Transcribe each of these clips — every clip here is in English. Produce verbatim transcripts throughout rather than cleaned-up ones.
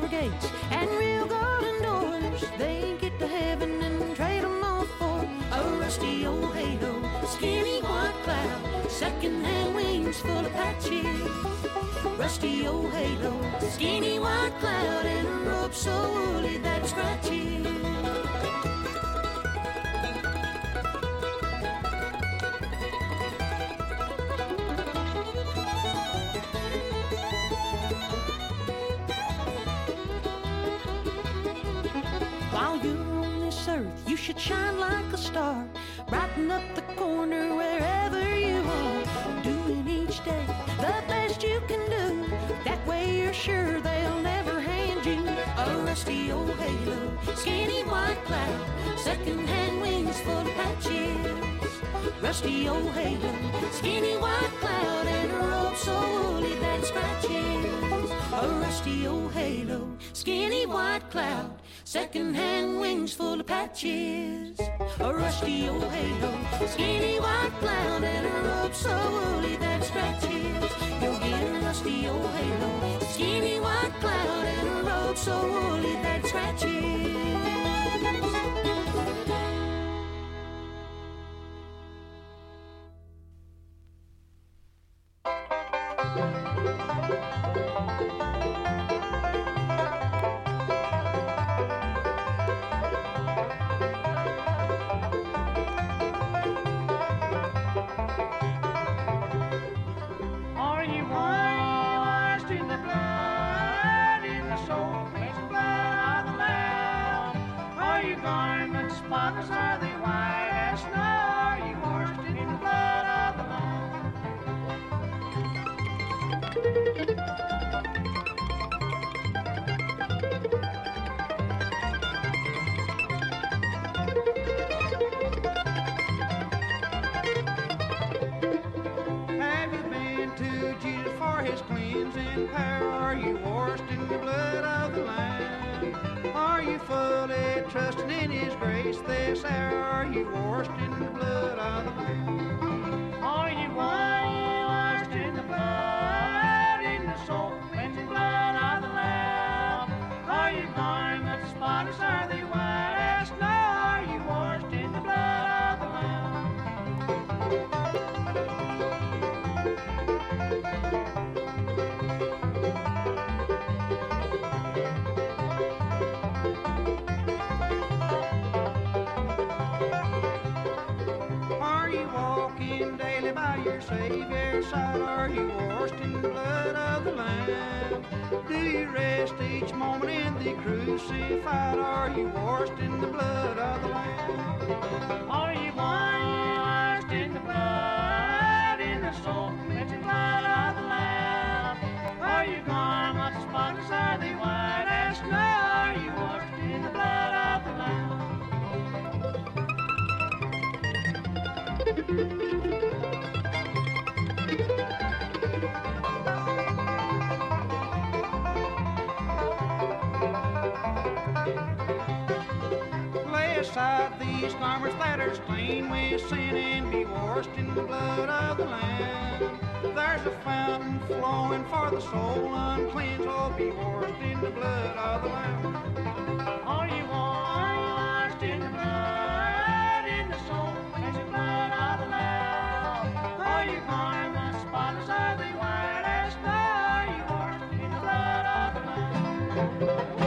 silver gates and real golden doors. They get to heaven and trade them all for a rusty old halo, skinny white cloud, second-hand wings full of patches. Rusty old halo, skinny white cloud, and a rope so woolly that it scratches. While you're on this earth, you should shine like a star, brighten up the corner wherever you are, doing each day the best you can do. That way you're sure they'll never hand you a rusty old halo, skinny white cloud, second-hand wings full of patches. Rusty old halo, skinny white cloud, and a rope so woolly that it scratches. A rusty old halo, skinny white cloud, second-hand wings full of patches. A rusty old halo, skinny white cloud, and a rope so woolly that it scratches. You'll get a rusty old halo, skinny white cloud, and a rope so woolly that it scratches. Spotless are they white as snow? Are you washed in the blood of the Lamb? Have you been to Jesus for his cleansing power? Are you washed in the blood of the Lamb? Are you fully trusting in his grace this hour? Are you washed in the blood of the Lamb? Are you washed in the blood, in the soul cleansing blood of the Lamb? Are your garments spotless? Are they white as snow? Are you washed in the blood of the Lamb? Daily by your Savior's side, are you washed in the blood of the Lamb? Do you rest each moment in the crucified? Are you washed in the blood of the Lamb? Are you washed in the blood, in the soul cleansing blood of the Lamb? Are your garments spotless? Are they white as snow? Are you washed in the blood of the Lamb? Lay aside these garments that are stained with sin and be washed in the blood of the Lamb. There's a fountain flowing for the soul uncleansed. Oh, be washed in the blood of the Lamb. Are you washed in the blood, in the soul cleansing blood of the Lamb? Are your garments spotless? Are they white as snow? Are you washed in the blood of the Lamb?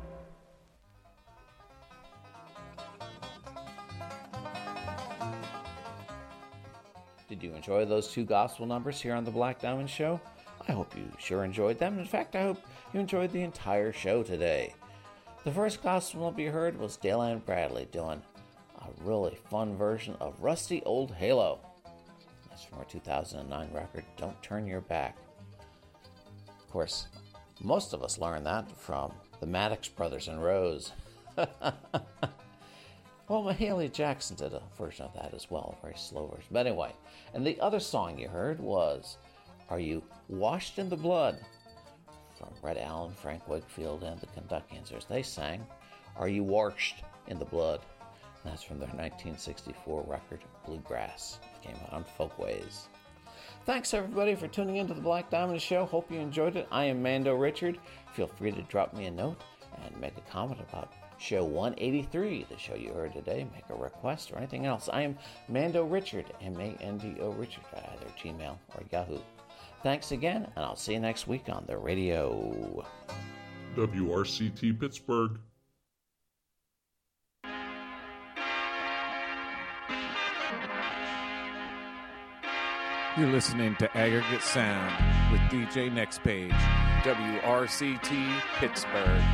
Did you enjoy those two gospel numbers here on the Black Diamond Show? I hope you sure enjoyed them. In fact, I hope you enjoyed the entire show today. The first gospel number you heard was Dale Ann Bradley doing a really fun version of Rusty Old Halo. That's from her two thousand nine record, Don't Turn Your Back. Of course, most of us learned that from the Maddox Brothers and Rose. Well, Mahalia Jackson did a version of that as well, a very slow version. But anyway, and the other song you heard was Are You Washed in the Blood? From Red Allen, Frank Wakefield, and the Kentuckians. As they sang, Are You Washed in the Blood? And that's from their nineteen sixty-four record, Bluegrass. It came out on Folkways. Thanks everybody for tuning into the Black Diamond Show. Hope you enjoyed it. I am Mando Richard. Feel free to drop me a note and make a comment about show one eighty-three, the show you heard today. Make a request or anything else. I am Mando Richard, M A N D O Richard, at either Gmail or Yahoo. Thanks again, and I'll see you next week on the radio. W R C T Pittsburgh. You're listening to Aggregate Sound with D J Next Page, W R C T Pittsburgh.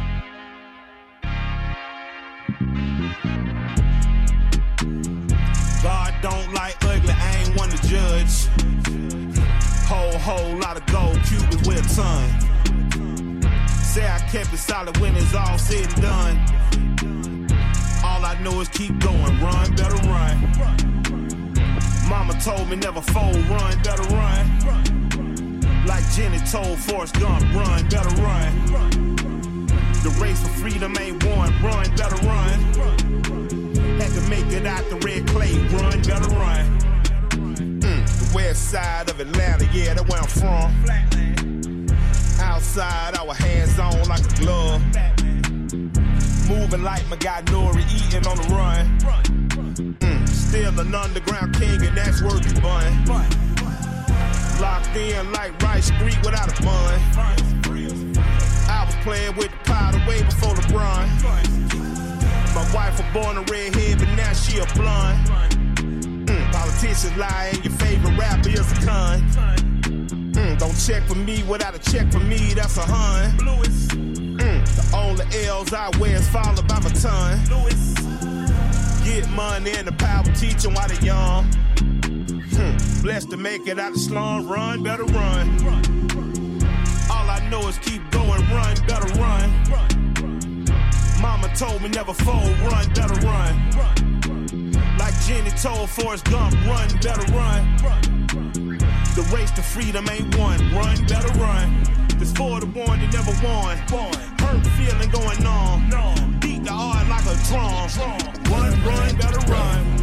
God don't like ugly, I ain't one to judge. Whole, whole lot of gold Cubans with a ton. Say I kept it solid when it's all said and done. All I know is keep going, run, better run. Mama told me never fold, run, better run. Like Jenny told Forrest Gump, run, better run. The race for freedom ain't won, run, better run. Had to make it out the red clay, run, better run. Mm, the west side of Atlanta, yeah, that's where I'm from. Outside, our hands on like a glove. Moving like my guy Nori, eating on the run. Mm, still an underground king, and that's worth the bun. Locked in like Rice Street without a bun. I was playing with the powder way before LeBron. My wife was born a redhead, but now she a blonde. Mm, politicians lie, and your favorite rapper is a con. Mm, don't check for me without a check for me, that's a hun. Mm, the only L's I wear is followed by my ton. Get money and the power teach them while they young. Mm, blessed to make it out the slum, run, better run. All I know is keep going, run, better run. Mama told me never fold, run, better run. Like Jenny told Forrest Gump, run, better run. The race to freedom ain't won, run, better run. This for the one that never won. Hurt feeling going on. Beat the heart like a drum. Run, run, better run.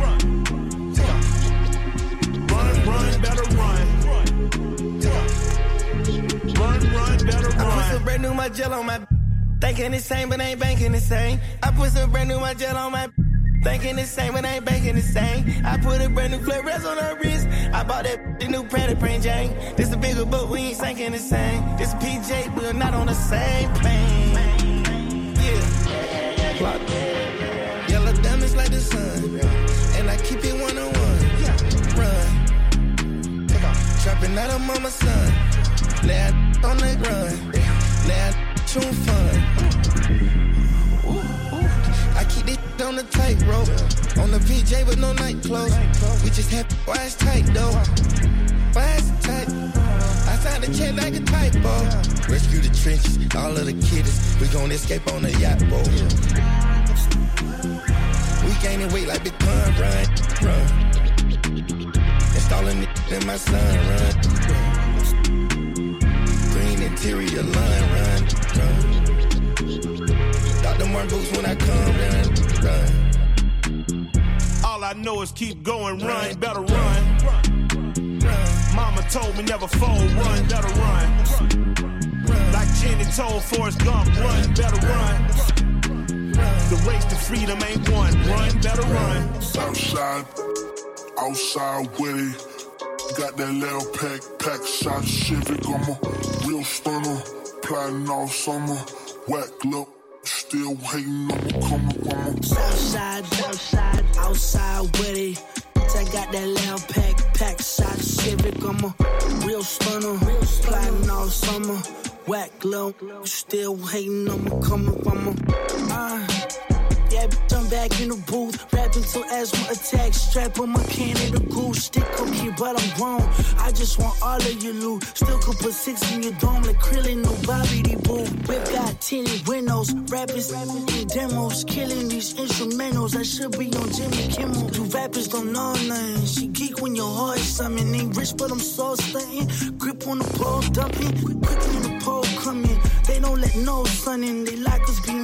Run, run, better run. Run, run, better run. I put some brand new my gel on my thinking the same, but ain't banking the same. I put some brand new my gel on my thinking the same, but ain't banking the same. I put a brand new Flores on her wrist. I bought that the new Pratt Print Jane. This a bigger boat, we ain't sinking the same. This a P J, we're not on the same plane. Yeah. Clock. Yellow diamonds like the sun. And I keep it one on one. Run. Take off. Trapping out of mama's son. Lay out on the run. Lay out on fun. I keep this on the tightrope. On the P J with no night clothes. We just have why it's tight though. Why it's tight? I signed a check like a typo. Rescue the trenches, all of the kiddies. We gon' escape on the yacht boat. We gaining weight like Big Pun, run, run. Installing it in my son, run. Green interior line, run, run. Doctor Martin boots when I come, run, run. All I know is keep going, run, better run. Mama told me never fold, run, better run. Like Jenny told Forrest Gump, run, better run. The race to freedom ain't won, run, better run. Southside, outside with it. Got that little pack, pack shot, Civic, I'm a real stunner. Plotting all summer, whack look. Still hating on me, coming, coming. Southside, outside, outside with it. I got that loud pack, pack shot, Civic. I'm a real stunner, plotting all summer. Whack low, still hating on me, coming, coming. Uh, yeah, bitch, I'm back in the booth, rapping till asthma attacks. Strap on my can in the goose, stick okay, but I'm grown. I just want all of your loot. Still could put six in your dome like Krillin, no Bobby the Boo. Whip got tinted windows, rappers in demos, killing these instrumentals. I should be on Jimmy Kimmel. You rappers don't know nothing. She geek when your heart is something. Ain't rich, but I'm so stunting. Grip on the pole, dumping. Quick when the pole coming. They don't let no sun in. They lock us behind the wall.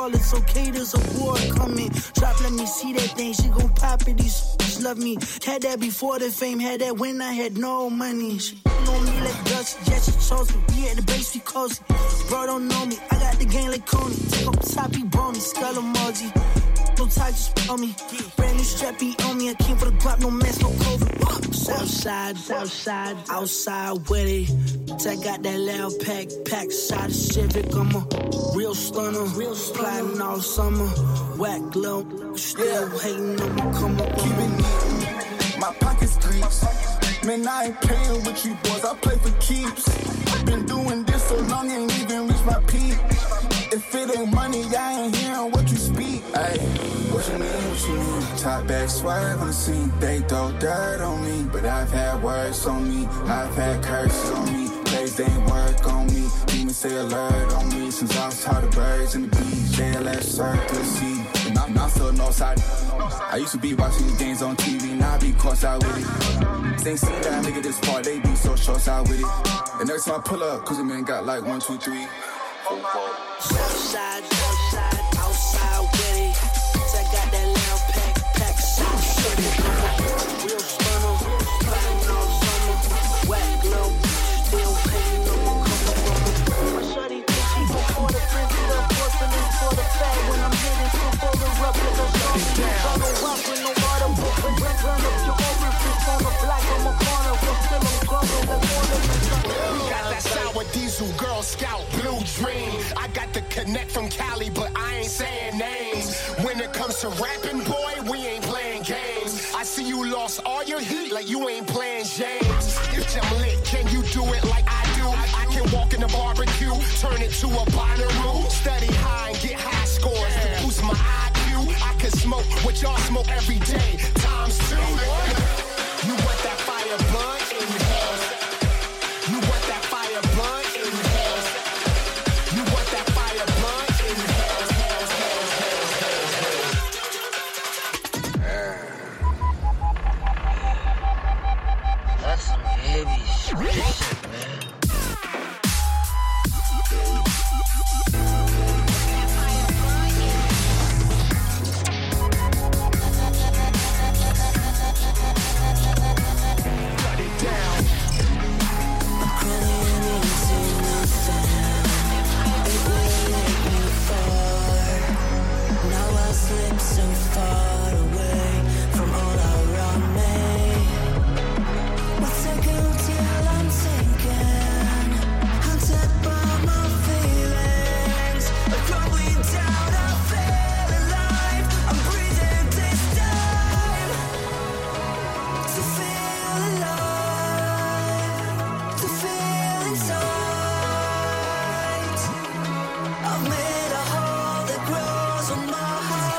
ball, it's okay, there's a war coming. Drop, let me see that thing, she gon' pop it, these s***s love me. Had that before the fame, had that when I had no money. She on me like Dutch, yeah, she chose me. We at the base, we cozy. Bro, don't know me, I got the game like Coney. Take up top, he bone me, skull emoji. No tie, just on me. Brand new strappy on me, I came for the Glock, no mess, no COVID. Southside, outside, outside with it. I got that loud pack, pack side of Civic. I'm a real stunner, real plotting all summer. Whack glow, still hating on me, come up on me. My pocket's creeps. Man, I ain't playing with you boys, I play for keeps. Been doing this so long, ain't even reached my peak. If it ain't money, I ain't hearing what you speak. Ay, what you mean, what you mean? Top back swerve on the scene. They throw dirt on me, but I've had words on me. I've had curses on me. Plays they ain't work on me. Demons say alert on me. Since I was taught the birds and the bees, they left circle see. And I'm not still northside. I used to be watching these games on T V, now I be caught out with it. They ain't seen that nigga this part, they be so short side with it. And every time I pull up, cause the man got like one, two, three. Southside, outside, outside with it. I got that loud pack, pack side shit. Real stunner, plotting all summer. Whack glow, still painting on my cover. My shorty thinks she go for the frenzy, the porcelain for the fat. When I'm hitting, still for the rough, like a song. I don't rock with no water, but when you run up your orifice on the black on my corner, we're still on global, like all of We got that sour diesel, Girl Scout, blue dream. I got the connect from Cali, but I ain't saying names. When it comes to rapping, boy, we ain't playing games. I see you lost all your heat like you ain't playing James. If I'm lit, can you do it like I do? I can walk in the barbecue, turn it to a bonnaroo. Study high and get high scores to boost my I Q. I can smoke what y'all smoke every day, times two. You want that fire blunt? Inhale. You want that fire blunt? Inhale. You want that fire blunt? Inhale. That's some heavy shit, man. So far away from all around me. What's a girl till I'm taken? Haunted by my feelings, going down. I feel alive. I'm breathing this time to feel alive, to feel inside. I've made a hole that grows on my heart.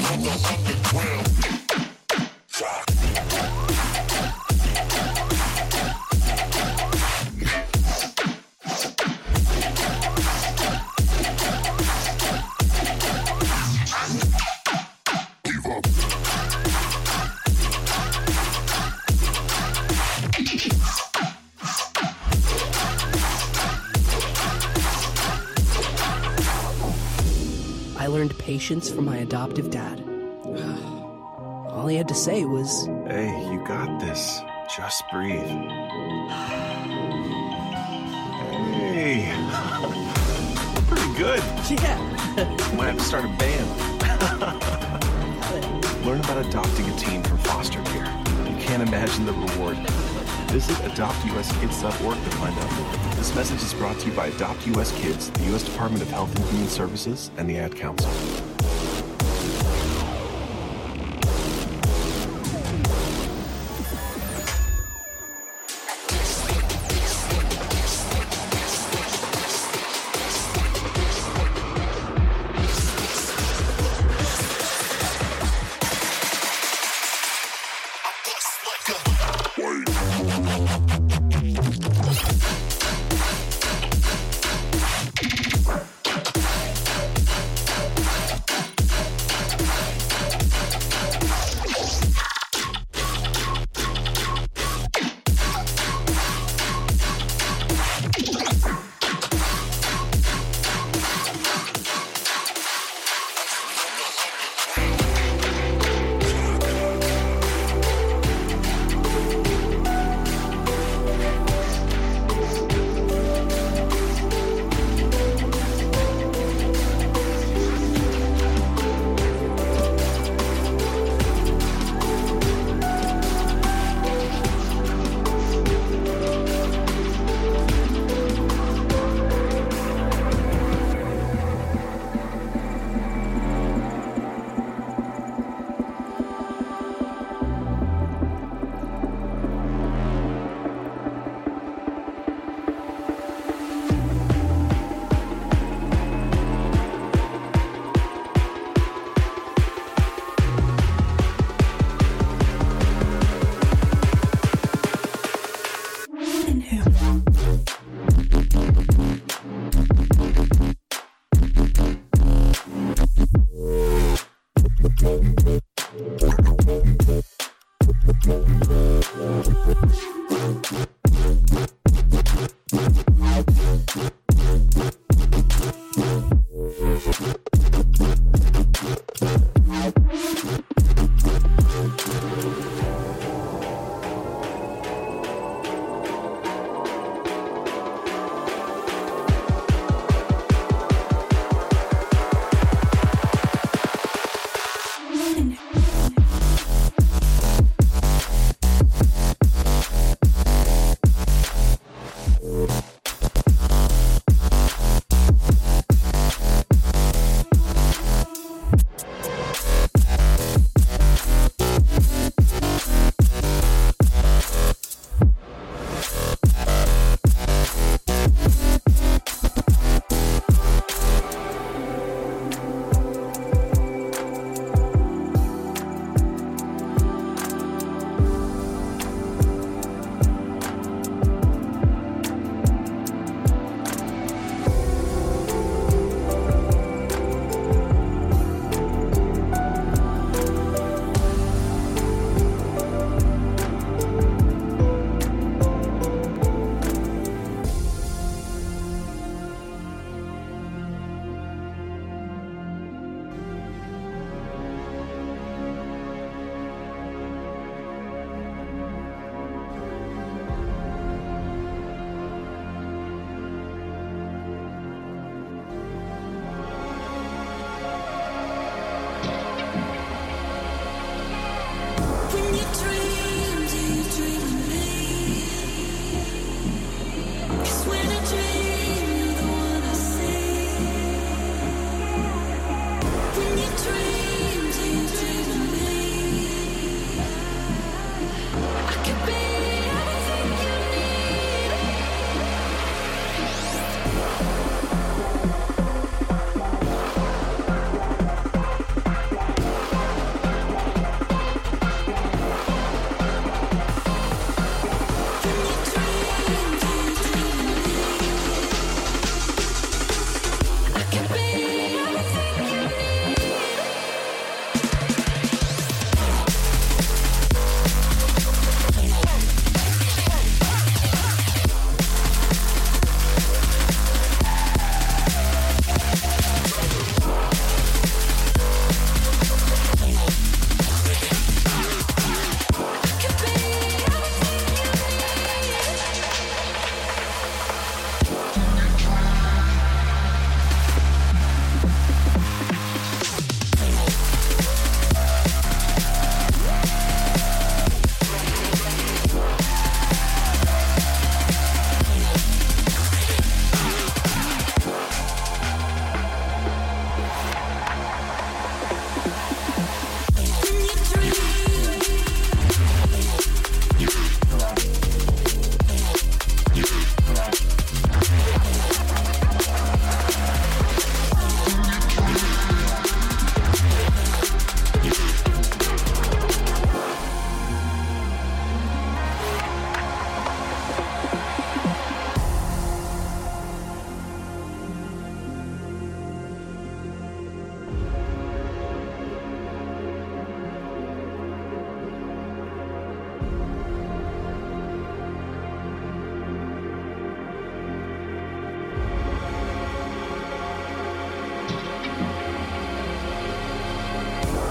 I learned patience from my adoptive dad. All he had to say was, "Hey, you got this. Just breathe." Hey, pretty good. Yeah. Might have to start a band. Learn about adopting a teen from foster care. You can't imagine the reward. Visit adopt u s kids dot org to find out more. This message is brought to you by Adopt U S Kids, the U S Department of Health and Human Services, and the Ad Council.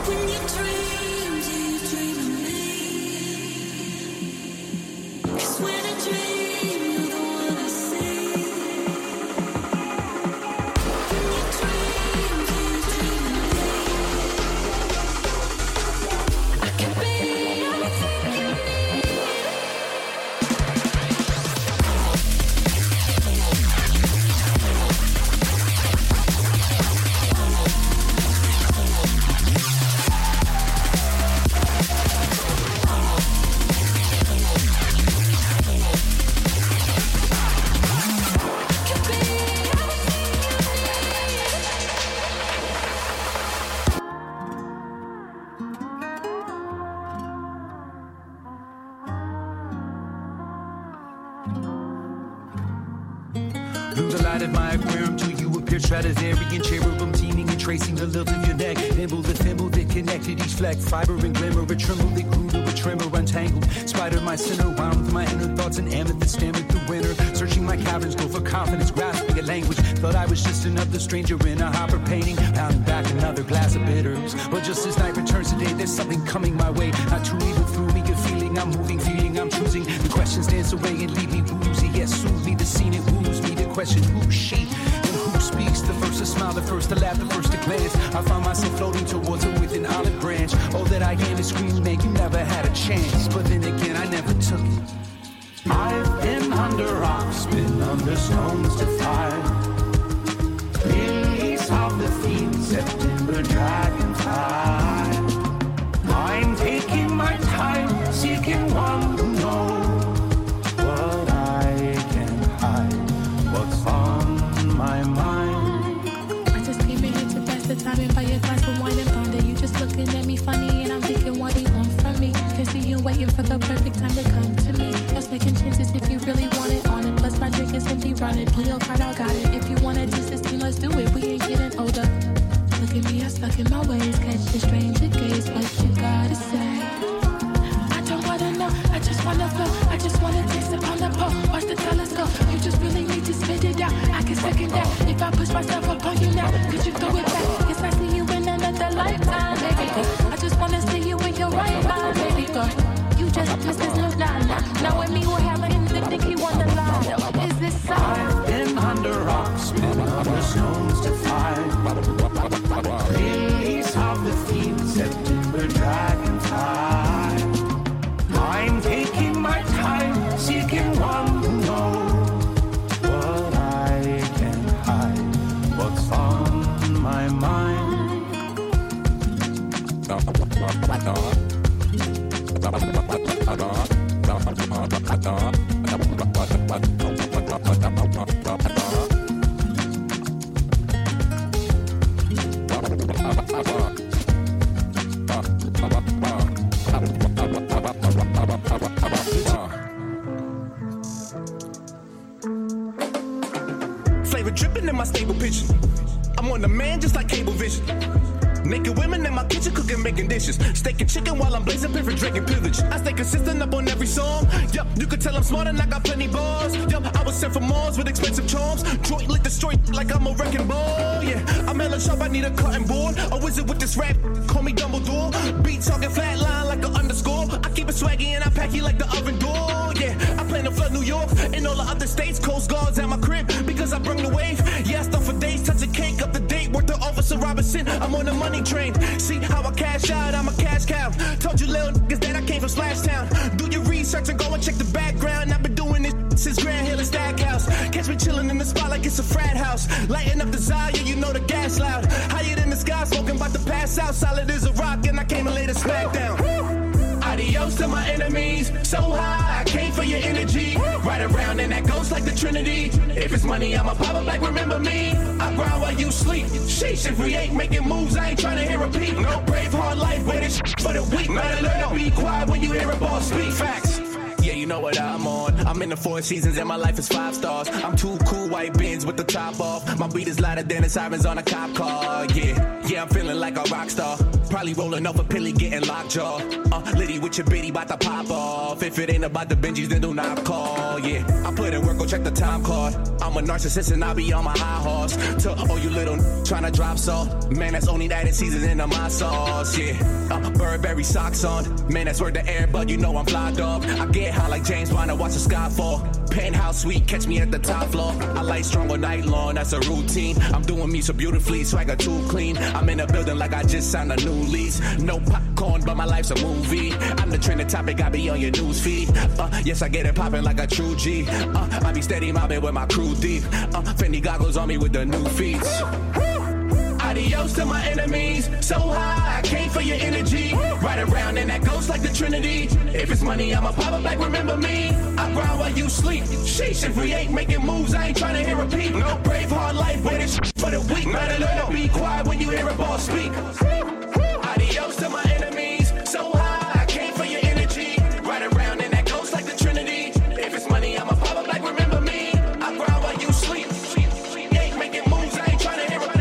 Through the light of my aquarium to you appear Stradivarian cherubim teeming and tracing the lilt of your neck. Nimble the thimble that connected each fleck. Fiber and glimmer, a tremble that grew to a tremor untangled. Spider my center, wound with my inner thoughts and amethyst stammered through winter. Searching my caverns, go for confidence, grasping a language. Thought I was just another stranger in a hopper painting. Pounding back another glass of bitters. But just as night returns today, there's something coming my way. Not true even through me, a feeling I'm moving, feeling I'm choosing. The questions dance away and leave me woozy. Yes, soothe me, the scene it woos me. The question who's she and who speaks? The first to smile, the first to laugh, the first to glance. I found myself floating towards her with an olive branch. All that I am is screaming, man, you never had a chance. But then again, I never took it. I've been under rocks, been under stones to fire. Lilies of the field, September dragonfly. I'm taking my time, seeking one who knows what I can hide, what's on my mind. I just came in here to pass the time and buy a glass of wine and ponder. You just looking at me funny and I'm thinking what do you want from me? Can see you waiting for the perfect time to come to me. Just taking chances if you really want it on it. Plus my drink is empty, run it. Pull your card, I got it. If you want it just this team, let's do it. We ain't getting older. Look at me, I'm stuck in my ways. Catch the stranger gaze, what you gotta say? I don't wanna know, I just wanna flow. I just wanna taste upon the pole. Watch the telescope, you just really need to spit it out. I can second that, if I push myself upon you now. Could you throw it back? Guess I see you in another lifetime, baby girl. I just wanna see you in your right mind, baby girl. You just missed this new line. Now with me, we're having the think he won the line. Is this so? I've been under rocks, been under stones to find. Lilies of the field, September dragonfly. I'm taking my time, seeking one who knows what I can hide, what's on my mind. Flavor dripping in my stable pitching. I'm on demand just like cable vision. Naked women in my kitchen cooking, making dishes. Steak and chicken while I'm blazing, perfect drinking privilege. I stay consistent up on every song. Yup, you can tell I'm smart and I got plenty bars. Yup, I was sent from Mars with expensive charms. Joint lick destroy like I'm a wrecking ball. Yeah, I'm hella sharp, I need a cutting board. A wizard with this rap, call me Dumbledore. Beat talking flatline like an underscore. I keep it swaggy and I pack you like the oven door. Yeah, I plan to flood New York and all the other states. Coast Guards at my crib because I bring the wave. Yeah, I stuff for days, touch a cake up the date. Work the Officer Robinson, I'm on the money train. See how I cash out, I'm a cash cow. Told you little niggas that I came from Splash Town. Do your research and go and check the background. I've been doing this since Grand Hill and Stackhouse. Catch me chilling in the spot like it's a frat house. Lighting up the Zaya, you know the gas loud. Higher than the sky, smoking about to pass out. Solid as a rock and I came and laid a smack down. Adios to my enemies. So high, I came for your energy. Right around and that goes like the Trinity. If it's money, I'ma pop it back, remember me. I grind while you sleep. Sheesh, if we ain't making moves, I ain't trying to hear a peep. No brave hard life, but it's for the weak. Better learn to be quiet when you hear a boss speak. Facts. Yeah, you know what I'm on. I'm in the four seasons and my life is five stars. I'm too cool, white bins with the top off. My beat is louder than the sirens on a cop car. Yeah, yeah, I'm feeling like a rock star. Probably rolling off a pilly, getting lockjaw. Uh, Liddy with your bitty, bout to pop off. If it ain't about the Benjis, then do not call. Yeah, I put in work, go check the time card. I'm a narcissist and I be on my high horse. To all you little tryna drop salt. Man, that's only that in season into my sauce. Yeah, uh, Burberry socks on. Man, that's worth the air, but you know I'm fly dog. I get high like James Bond and watch the sky fall. Penthouse suite, catch me at the top floor. I like strong all night long, that's a routine. I'm doing me so beautifully, swagger too clean. I'm in a building like I just signed a new lease. No popcorn, but my life's a movie. I'm the trending topic, I be on your news feed. Uh, yes, I get it popping like a true G. Uh, I be steady mobbing with my crew deep. Uh, Fendi goggles on me with the new feeds. Adios to my enemies. So high, I came for your energy. Ride around in that ghost like the Trinity. If it's money, I'ma pop up like remember me. I grind while you sleep. Sheesh, if we ain't making moves, I ain't trying to hear a peep. No brave hard life, but it's for the weak. Better learn to be quiet when you hear a boss speak. Adios to my enemies. So high, I came for your energy. Ride around in that ghost like the Trinity. If it's money, I'ma pop up like remember me. I grind while you sleep. Ain't making moves, I ain't trying to hear a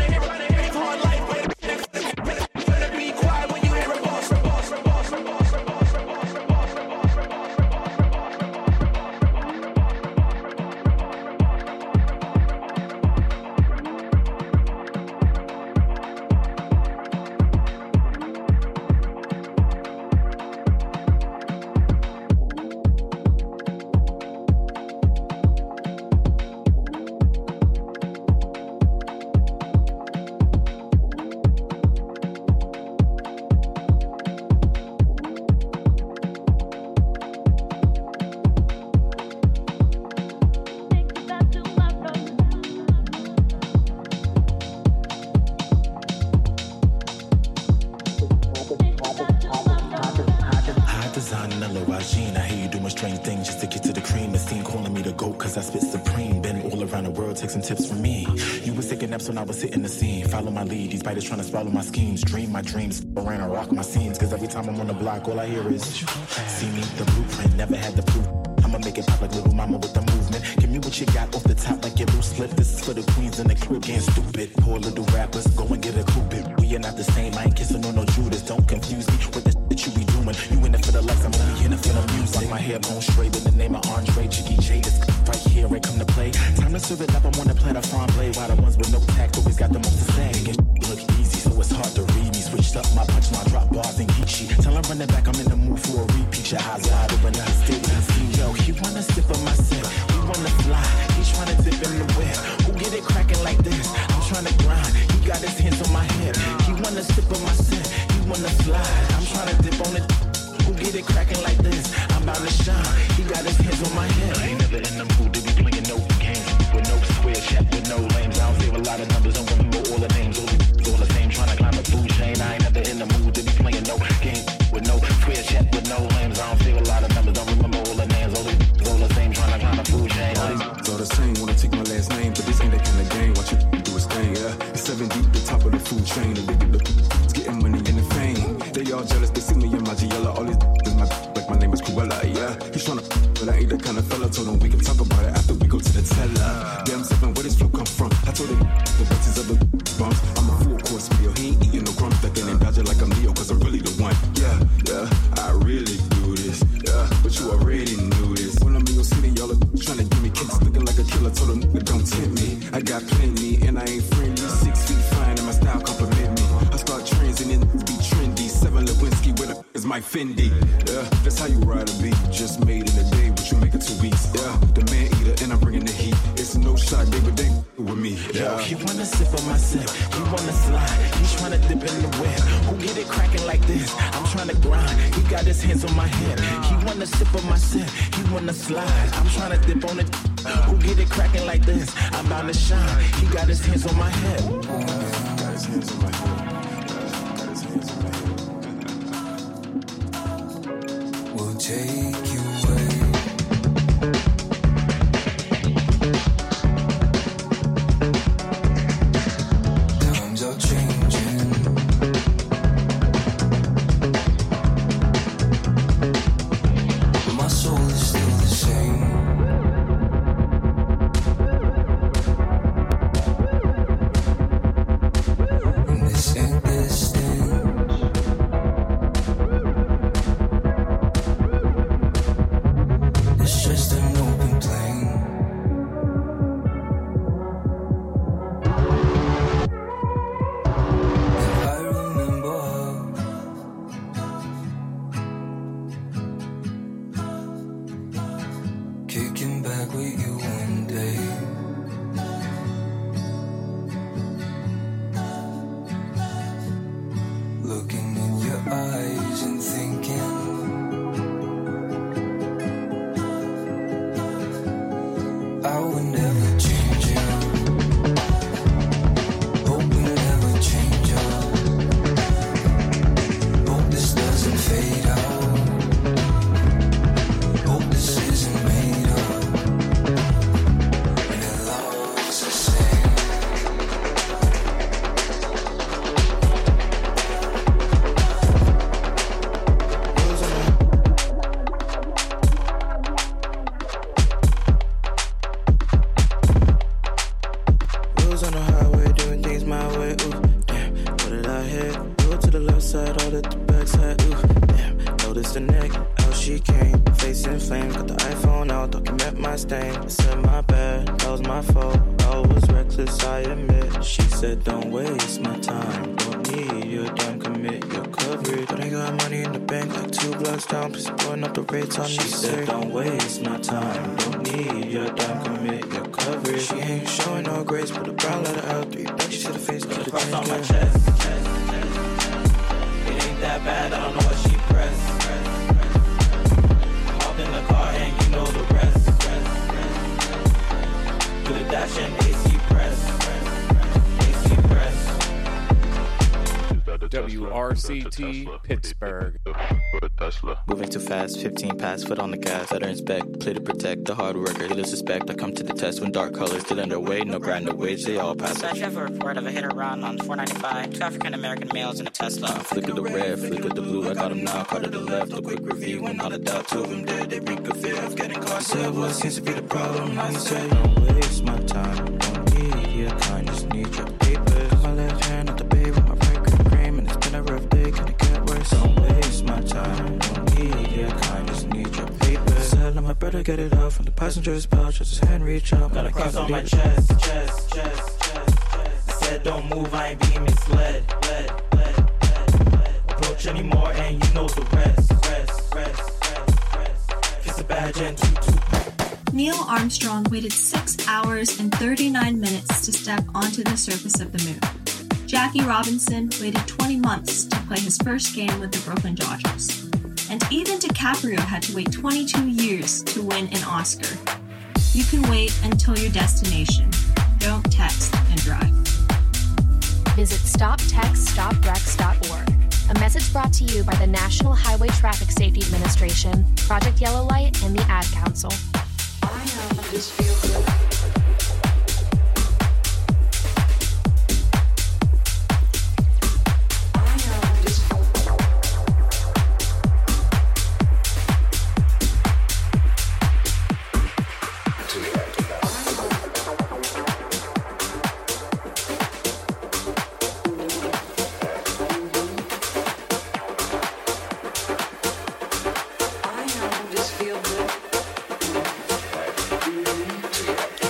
when I was hitting the scene. Follow my lead, these biters trying to swallow my schemes. Dream my dreams, around and rock my scenes. Cause every time I'm on the block, all I hear is see me, the blueprint, never had the proof. I'ma make it pop like little mama with the movement. Give me what you got off the top like your loose slip. This is for the queens and the crib getting stupid. Poor little rappers, go and get a cupid. We are not the same, I ain't kissing on no Judas. Don't confuse me with the shit you be doing. You in it for the likes, I'm only in it for the music. Like my hair bone straight in the name of Andre, Jiggy J. This right here, ain't come to play. Time to serve it up, I wanna plant a farm blade. While the ones with no tact always got the most to say. And look easy, so it's hard to read me. Switched up my punchline, drop bars and geek sheet. Tell her run it back, I'm in the mood for a repeat. Your eyes wide open, I still can see. Yo, he wanna sip of my sip, we wanna fly. He's trying to dip in the whip. Who get it cracking like this? I'm trying to grind. He got his hands on my hip. He wanna sip of my sip, he wanna slide. I'm trying to dip on it. Who get it cracking like this? I'm about to shine. He got his hands on my hip. I ain't never in the mood to be playing no games with no square chat with no lanes. I don't save a lot of numbers, don't remember all the names. All, the, all the same, trying to climb the food chain. I ain't never in the mood to be playing no games with no square chat with no lanes. I don't save a lot of numbers, don't remember all the names. All, the, all the same, trying to climb the food chain. It's all the same, wanna take my last name, but this ain't that kind of game. Watch it do its thing, yeah. It's seven deep, the top of the food chain. The big the it's getting money and the fame. They all jealous, they see me in my Giella. All these is my like my name is Cruella, yeah. He's tryna, but I ain't the kind of fella. Told him we can talk about it after we go to the teller. Damn, sippin', where this flow come from? I told him the best is of the bumps. I'm a full course meal. He ain't eating no crumbs, ducking and dodging like I'm Leo, cause I'm really the one. Yeah, yeah, I really do this. Yeah, but you already knew this. When I'm in your city, y'all are trying to give me kicks, looking like a killer. Told him, don't tempt me. I got plenty, and I ain't friendly. Six feet fine, and my style compliment me. I start trends and then be trendy. Seven Lewinsky with a is my Fendi. Yeah, that's how you ride a beat. Just made in a day, but you make it two weeks. Yeah, the man eater, and I'm bringing the heat. It's no shot, they but they with me. Yeah. Yo, he wanna sip of my sip, he wanna slide. He's trying to dip in the whip. Who get it cracking like this? I'm trying to grind. He got his hands on my hip. He wanna sip of my sip, he wanna slide. I'm trying to dip on it. Who get it cracking like this? I'm bound to shine. He got his hands on my hip. Got his hands on my hip. Got his hands on my hip. We'll take you away. Times are changing. My soul is still the same. In this endless thing. with the backside, ooh, damn. Notice the neck, how she came. Face in flames, got the iPhone out, document my stain. I said my bad, that was my fault. I was reckless, I admit. She said, don't waste my time. Don't need your damn commit, your coverage. But I got money in the bank, like two blocks down. Please blowing up the rates on me. She said, don't waste my time. Don't need your damn commit, your coverage. She ain't showing no grace, but a brown letter out. Three bucks, she said the face, got the cross on my chest, chest, chest. It ain't that bad, I don't know what she pressed. Hop in the car and you know the rest. Do the dash and A C press. A C press. W R C T Pittsburgh. Moving too fast, fifteen pass, foot on the gas. Let her inspect, play to protect the hard worker. They suspect I come to the test when dark colors still underway. No grind, no wage, they all pass. I have a report of a hit or run on four ninety-five. Two African American males in a Tesla. Uh, flick of the red, flick of the blue. I got them now, caught to the left. A quick review, when all the doubt, two of them dead. They reek the fear of getting caught. Said what seems to be the problem. Now you say, don't waste my time. Don't need your kind, just need your papers. My left hand at the baby, my right grip cream. And it's been a rough day, can it get worse? Don't waste my time. Don't need your kind, just need your papers. Said let my brother get it out from the passenger's pouch. As his hand reach up, got a cross on my chest, chest, chest, chest, chest. I said don't move, I ain't being misled. Led, led, led, led. Approach anymore and you know the rest. Rest, rest, rest, rest. Kiss a badge and two, two. Neil Armstrong waited six hours and thirty-nine minutes to step onto the surface of the moon. Jackie Robinson waited twenty months to play his first game with the Brooklyn Dodgers. And even DiCaprio had to wait twenty-two years to win an Oscar. You can wait until your destination. Don't text and drive. Visit stop text stop wrecks dot org. A message brought to you by the National Highway Traffic Safety Administration, Project Yellow Light, and the Ad Council. I know this feels good. I know this feels good.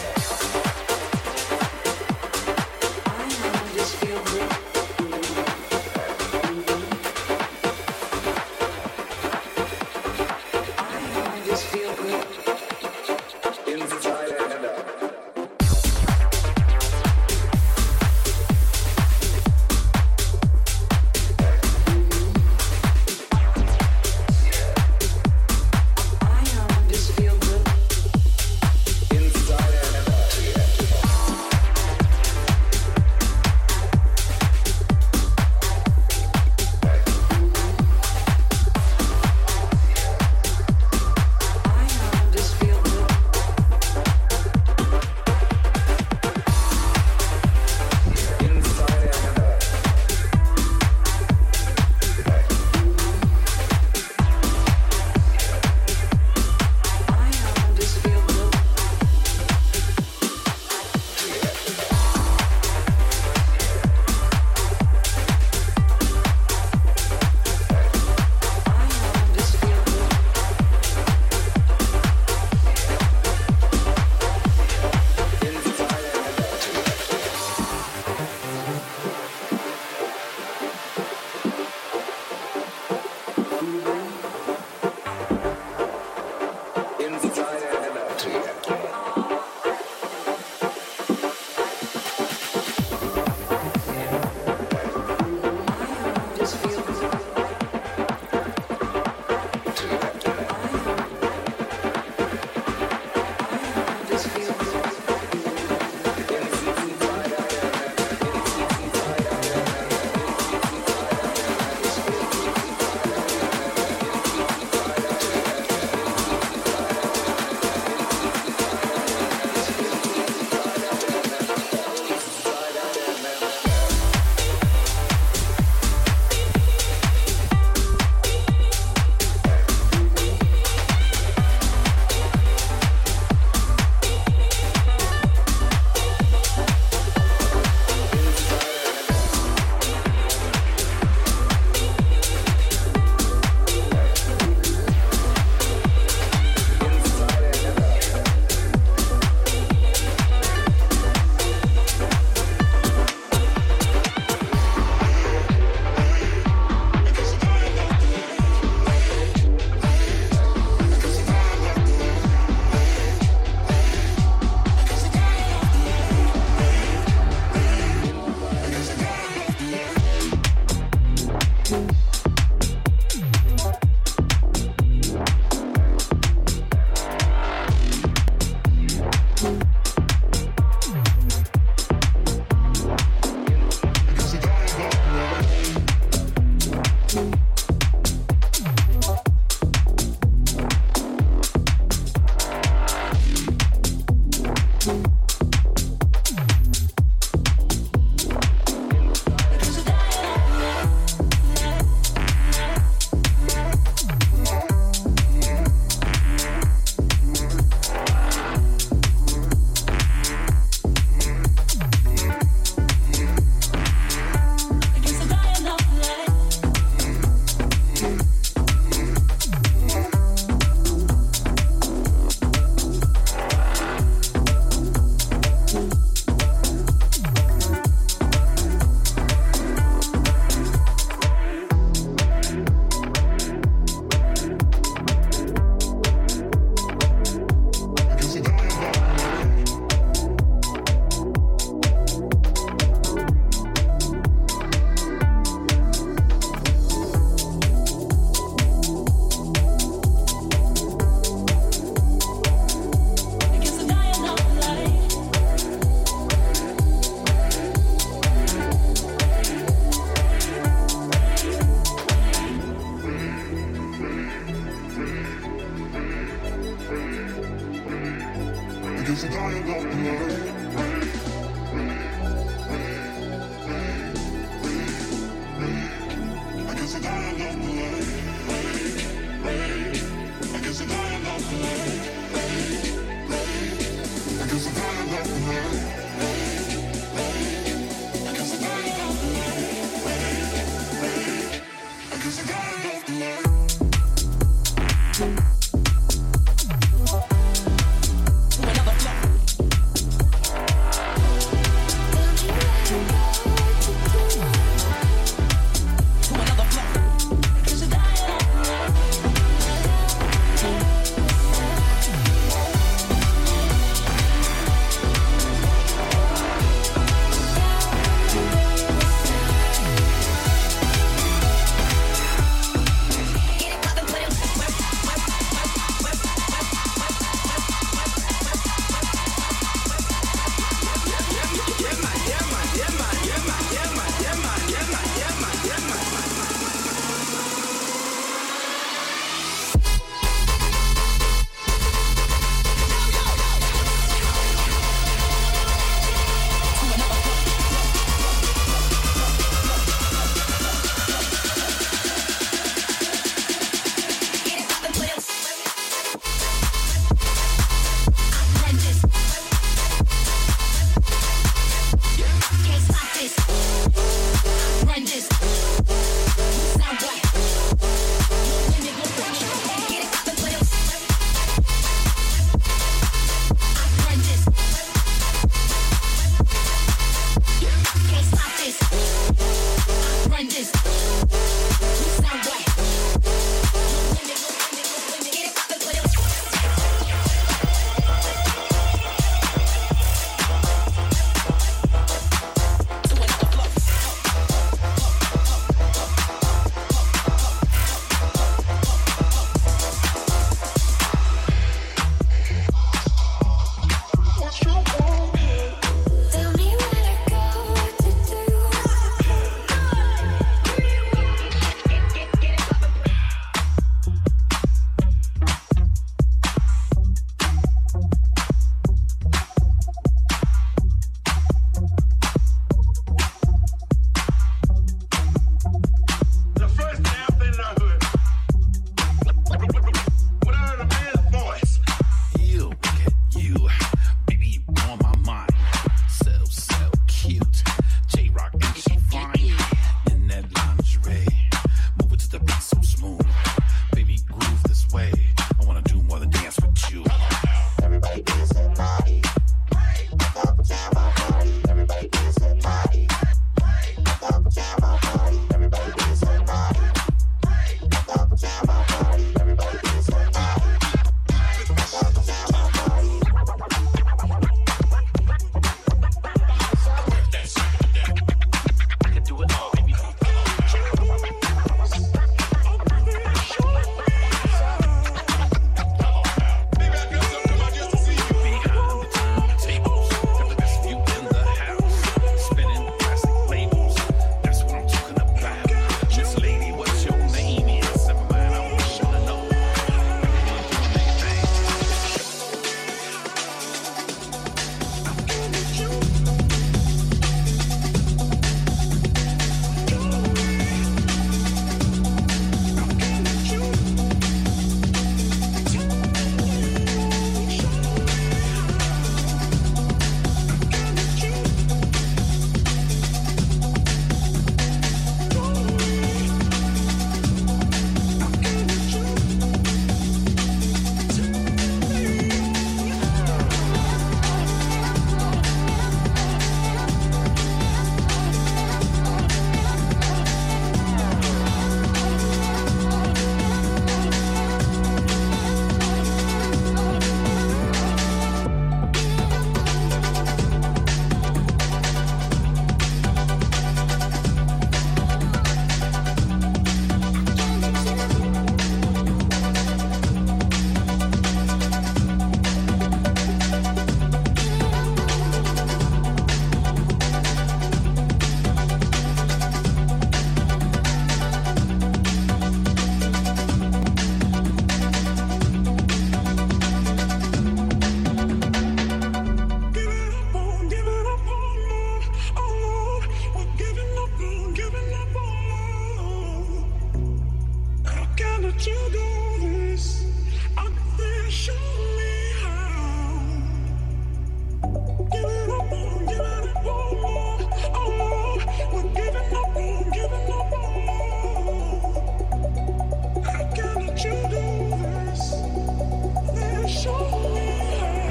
cannot you do this? I can show me how. Give it up more, give it up more. Oh, we're giving up more, giving up more. How cannot you do this? Then show me how.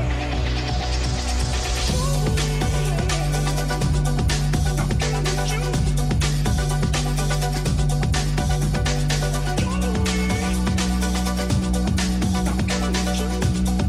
Show me how. How cannot you? How cannot you?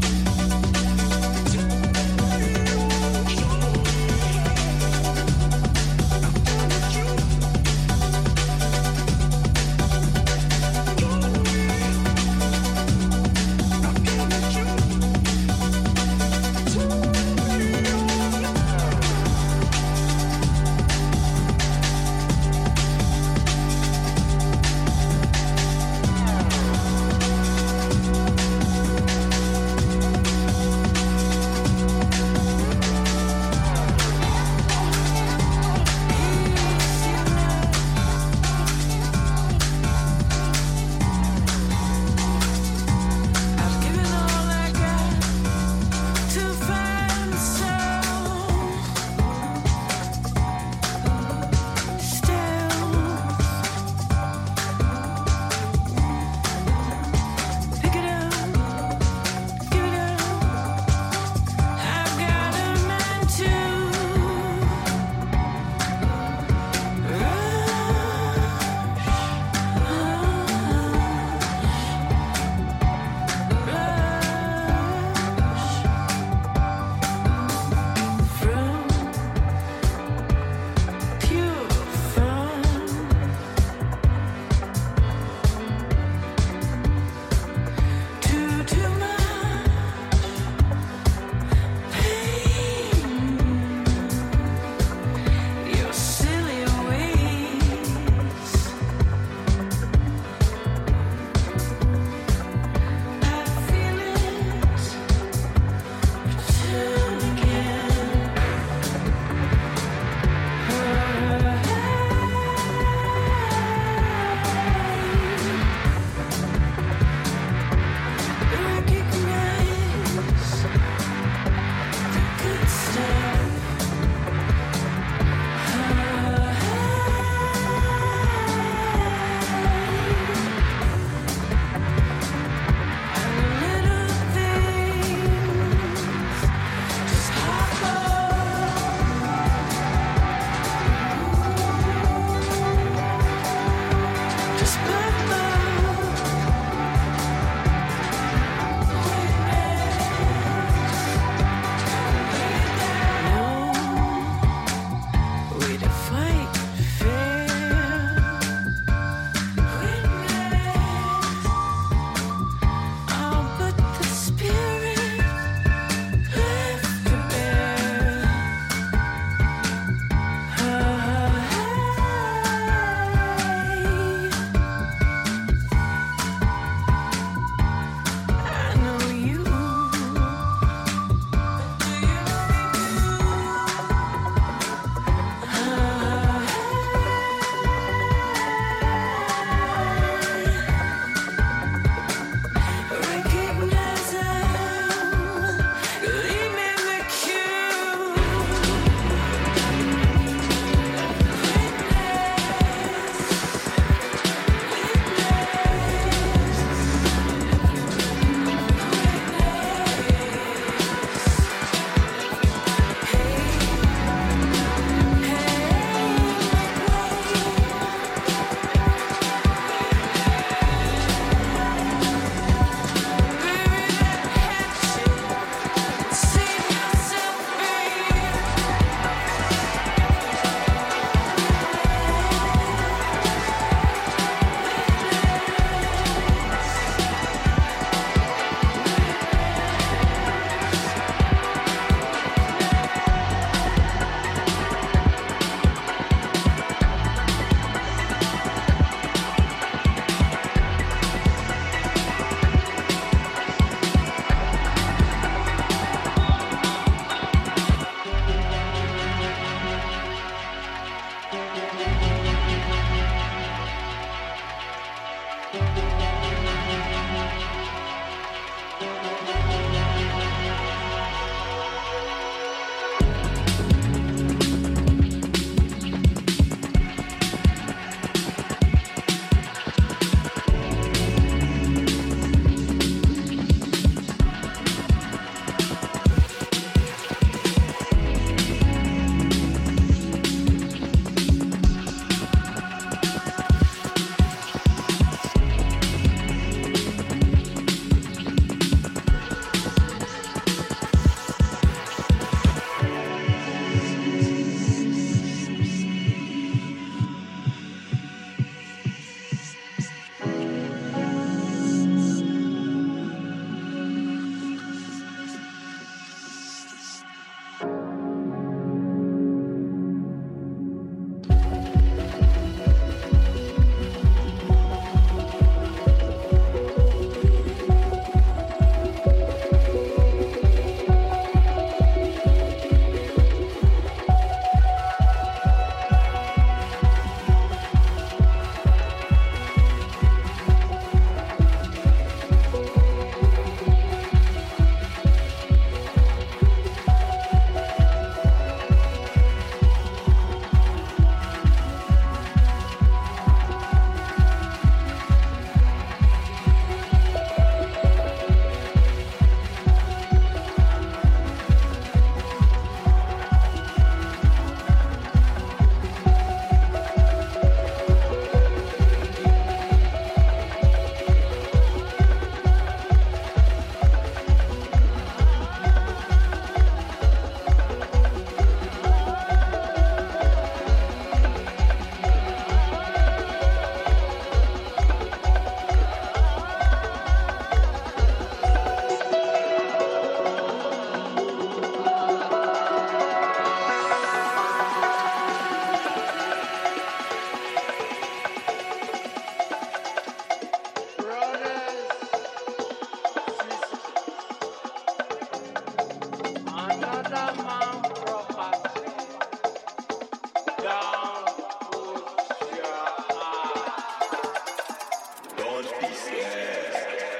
Don't be scared.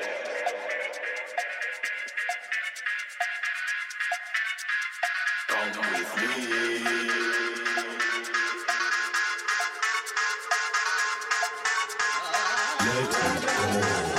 Come with me. Let it go.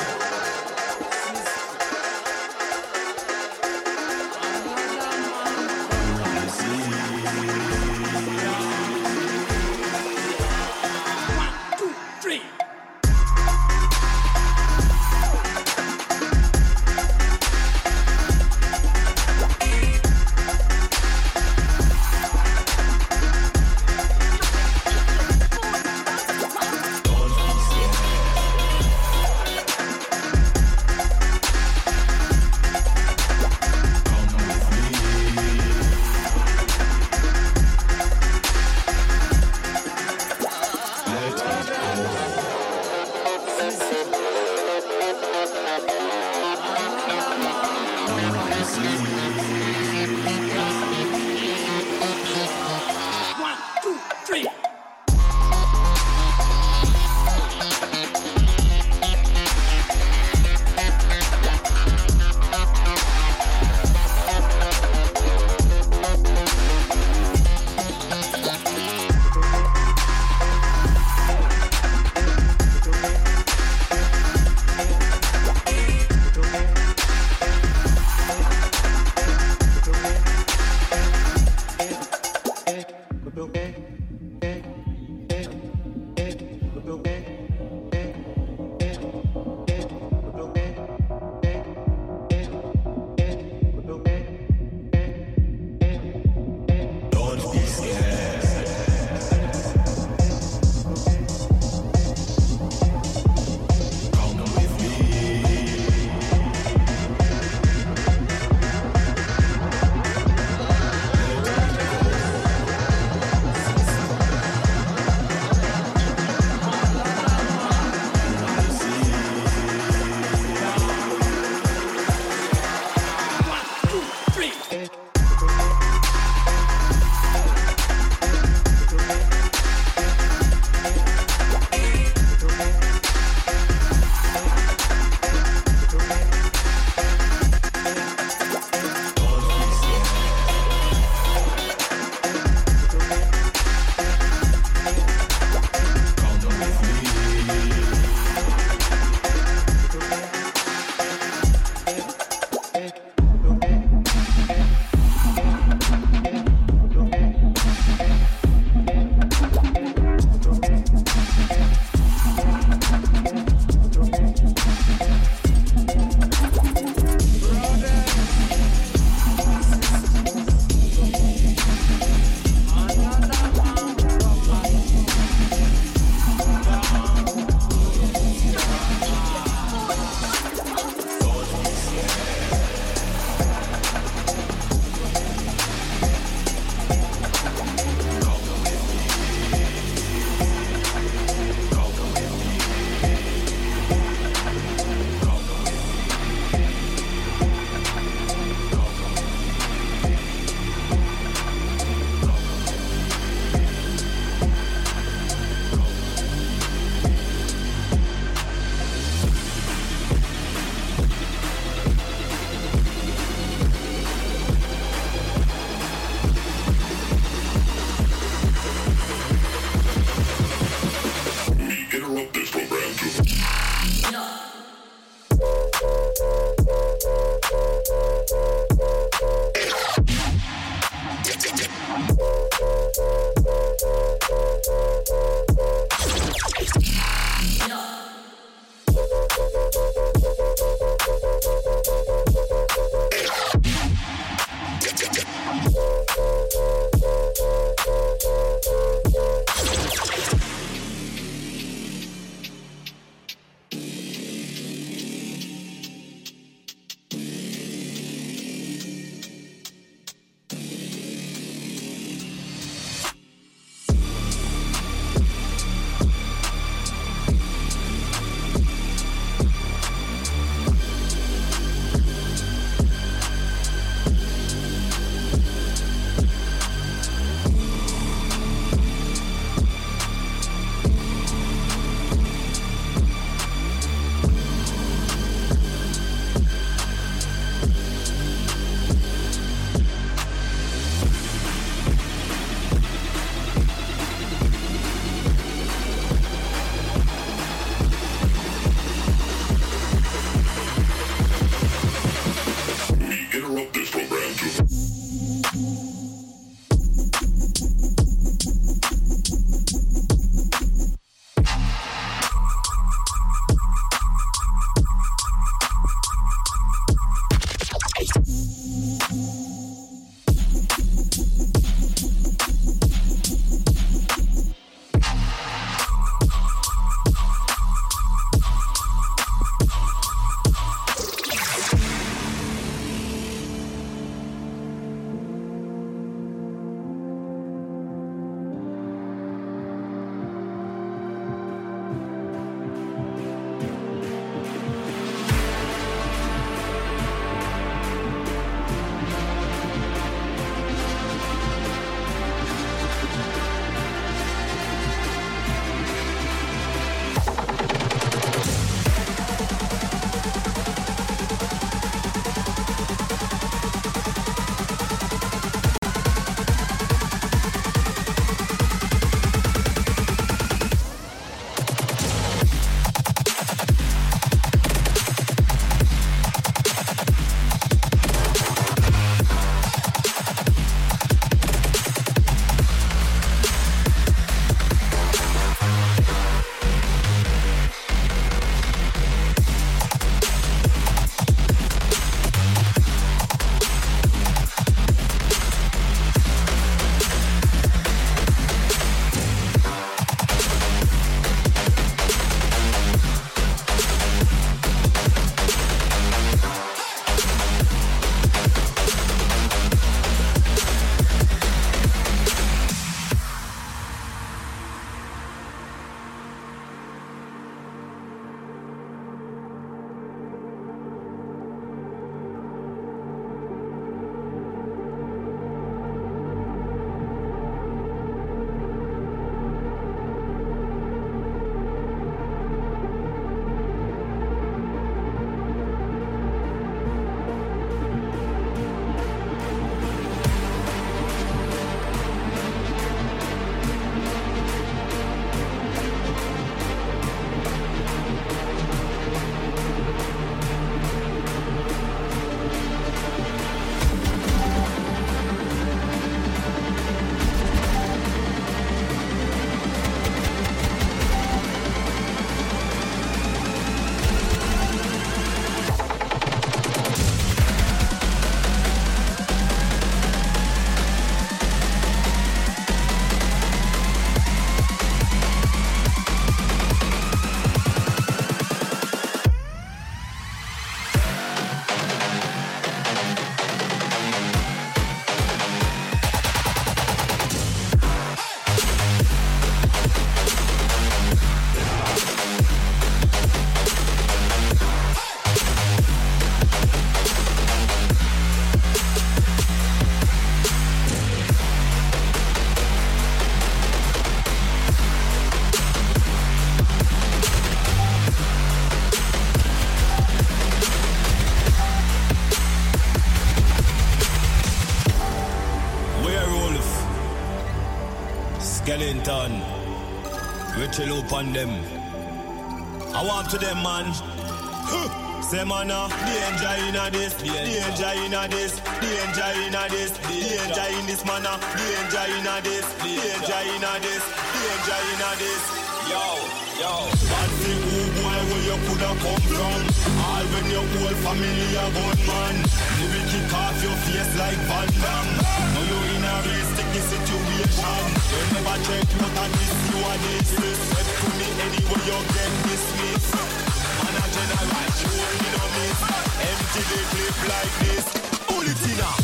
Wellington. We chill up on them. I walk to them, man. Say, man, uh, danger in this, danger in this, danger in this, danger in this, man, uh, danger in this, danger in this, danger in this. Yo, yo. Bad thing, who boy, where you coulda come from? All when your whole family a gunman. You will kick off your face like Van Damme. Now you in a real sticky situation. You never check what I miss, you are this. Step to me anywhere you get dismissed. Man a general, you ain't no miss. Empty the clip like this. Bullet in her.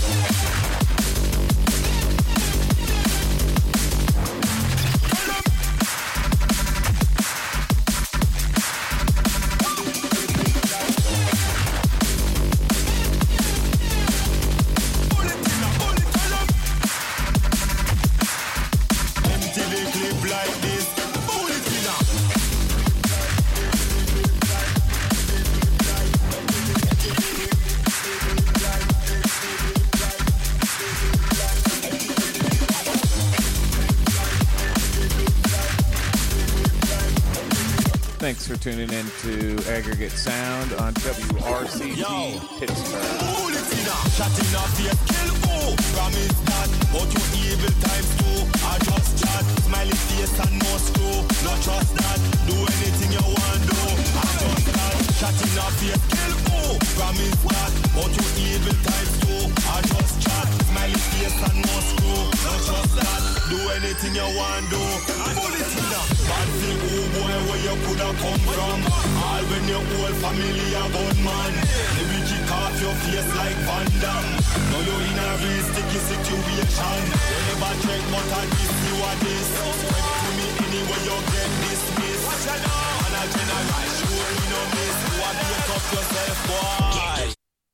Thanks for tuning in to Aggregate Sound on W R C T Yo. Pittsburgh. Shot in a face, kill who? Promise that, but you evil times two. I just chat, smiley face and no screw. Not trust that, do anything you want do. I just that, shot in a face, kill who? Promise that, but you evil times two. I just chat, smiley face and no screw. Not trust that, do anything you want do. Bullet in a bad thing, who boy, where you coulda come from? All when your whole family a gunman. They will kick off your face like Van Damme. Now you in a real sticky situation. You never check but I this, you are this. Step to me anywhere you get dismissed. And a general, sure you know miss. You are beat up yourself, boy.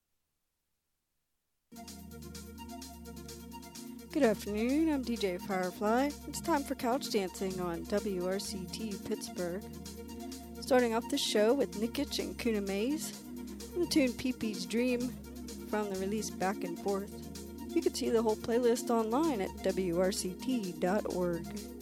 Good afternoon, I'm D J Firefly. It's time for Couch Dancing on W R C T Pittsburgh. Starting off the show with Nickich and Kuna Maze, and the tune Pee Pee's Dream from the release Back and Forth. You can see the whole playlist online at W R C T dot org.